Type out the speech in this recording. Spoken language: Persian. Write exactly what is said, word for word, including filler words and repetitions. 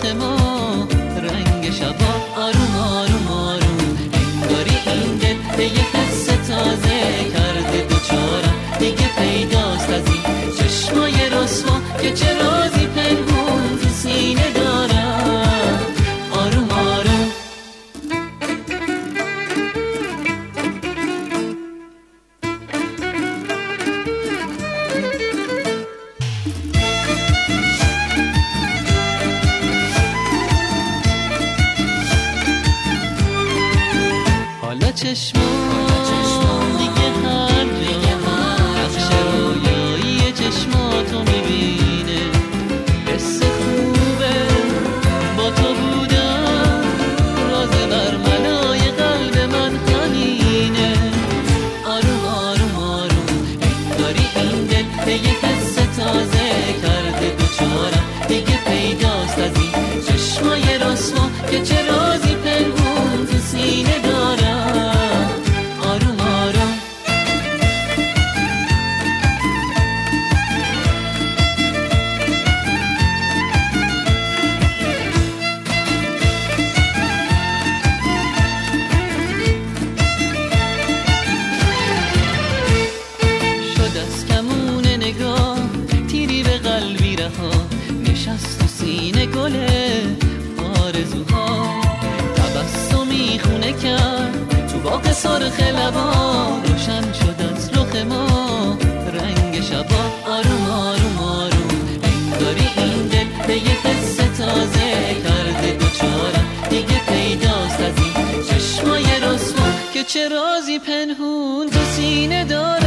رخ ما رنگ شبا. آروم آروم آروم انگاری این دل به یه حس تازه کرده دوچارم. دیگه پیداست از این چشمای رسوا که چه رازی پنهون تو سینه دارم. آروم آروم حالا چشمام دیگه هر جا نقش رویایی چشماتو میبینه. حس خوبه با تو بودم، راز برملای قلب من همینه. آروم آروم آروم انگاری این دل به یه حس تازه کرده دوچارم. دیگه پیداست از این چشمای رسوا که چه رازی پنهون تو سینه دارم. آروم آروم شد از کمون نگاه تیری به قلبی رها. نشست تو سینه گل آرزوها. تبسمی خونه کرد تو باغ سرخ لبان. روشن شد از رخ ما رنگ شبا. آروم آروم آروم انگاری این دل به یه حس تازه کرده دوچارم. دیگه پیداست از این چشمای رسوا که چه رازی پنهون تو سینه دارم.